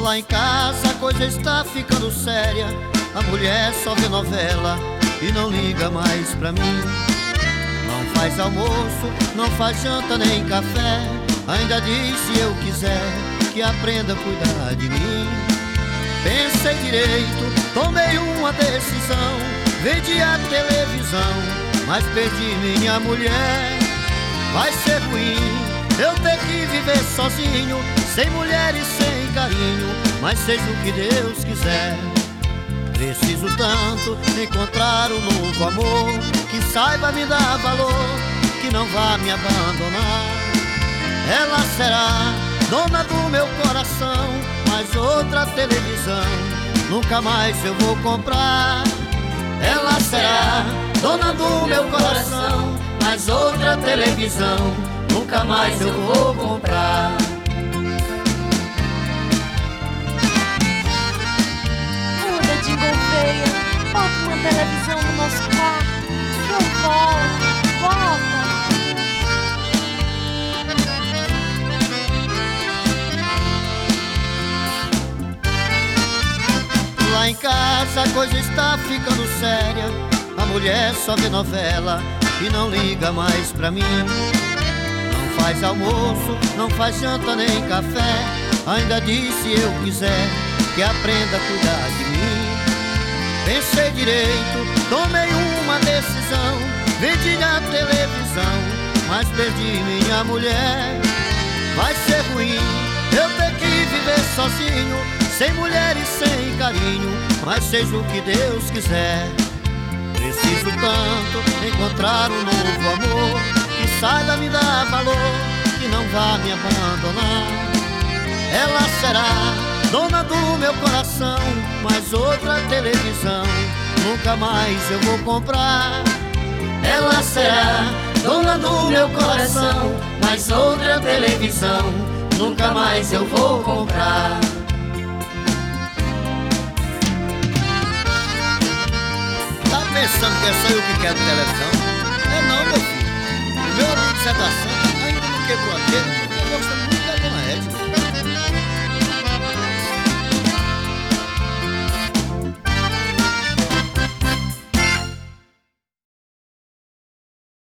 Lá em casa a coisa está ficando séria. A mulher só vê novela e não liga mais pra mim. Não faz almoço, não faz janta nem café. Ainda diz, se eu quiser, que aprenda a cuidar de mim. Pensei direito, tomei uma decisão. Vendi a televisão, mas perdi minha mulher. Vai ser ruim eu ter que viver sozinho, sem mulher e sem carinho, mas seja o que Deus quiser. Preciso tanto encontrar um novo amor que saiba me dar valor, que não vá me abandonar. Ela será dona do meu coração, mas outra televisão nunca mais eu vou comprar. Ela será dona do meu coração, mas outra televisão nunca mais eu vou comprar. Muda de Gouveia, bota uma televisão no nosso quarto. Eu volto, volta. Lá em casa a coisa está ficando séria. A mulher só vê novela e não liga mais pra mim. Não faz almoço, não faz janta nem café. Ainda diz, se eu quiser, que aprenda a cuidar de mim. Pensei direito, tomei uma decisão. Vendi a televisão, mas perdi minha mulher. Vai ser ruim eu ter que viver sozinho, sem mulher e sem carinho, mas seja o que Deus quiser. Preciso tanto encontrar um novo amor que saiba me dar valor, que não vá me abandonar. Ela será dona do meu coração, mas outra televisão nunca mais eu vou comprar. Ela será dona do meu coração, mas outra televisão nunca mais eu vou comprar. Tá pensando que é só eu que quero televisão?